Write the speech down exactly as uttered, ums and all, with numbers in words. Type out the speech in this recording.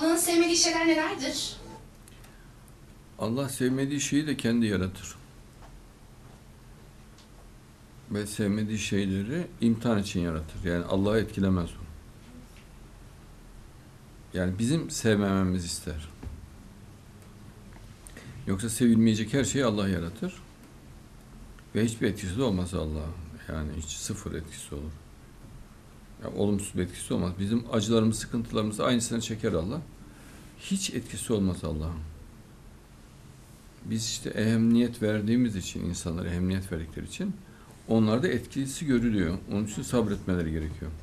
Allah'ın sevmediği şeyler nelerdir? Allah sevmediği şeyi de kendi yaratır. Ve sevmediği şeyleri imtihan için yaratır. Yani Allah'ı etkilemez o. Yani bizim sevmememizi ister. Yoksa sevilmeyecek her şeyi Allah yaratır. Ve hiçbir etkisi de olmaz Allah'ın. Yani hiç sıfır etkisi olur. Yani olumsuz bir etkisi olmaz. Bizim acılarımız, sıkıntılarımız aynısını çeker Allah. Hiç etkisi olmaz Allah'ın. Biz işte ehemmiyet verdiğimiz için, insanlara ehemmiyet verdikleri için onlarda etkisi görülüyor. Onun için sabretmeleri gerekiyor.